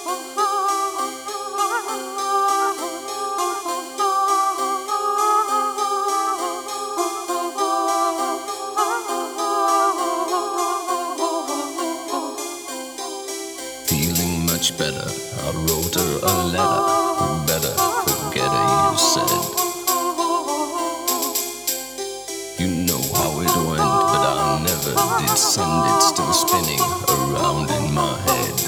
Feeling much better, I wrote her a letter. Better forget her, you said. You know how it went, but I never did send it. Still spinning around in my head.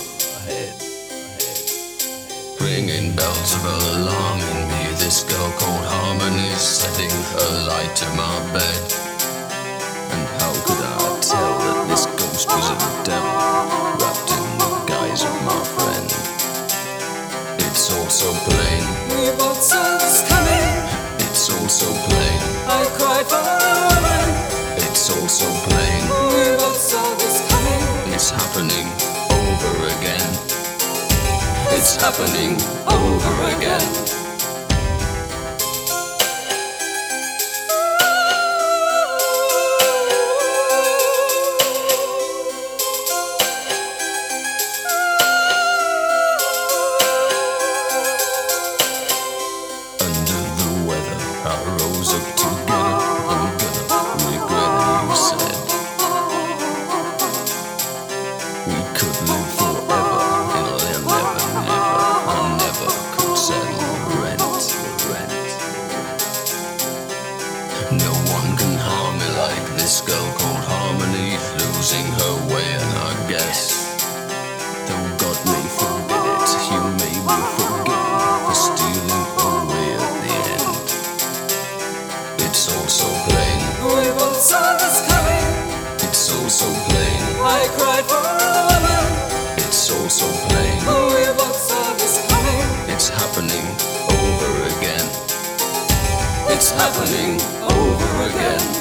Ringing bells of alarm in me. This girl called Harmony, setting a light to my bed. And how could I tell that this ghost was a devil, wrapped in the guise of my friend? It's all so plain. We both saw this coming. It's all so plain. I cried for a woman. It's all so plain. We both saw this coming. It's happening over again. It's happening over again. Under the weather, I rose up to get her. I'm gonna regret it, you said. We could live forever in a land never, never. I never could settle the rent. No one can harm me like this girl called Harmony, losing her way, and I guess though God may forbid it, you may be forgiven for stealing away at the end. It's all so plain. We both saw this coming. It's all so plain. I cried for a woman. It's all so plain. We both saw this coming. It's happening over again. It's happening over again.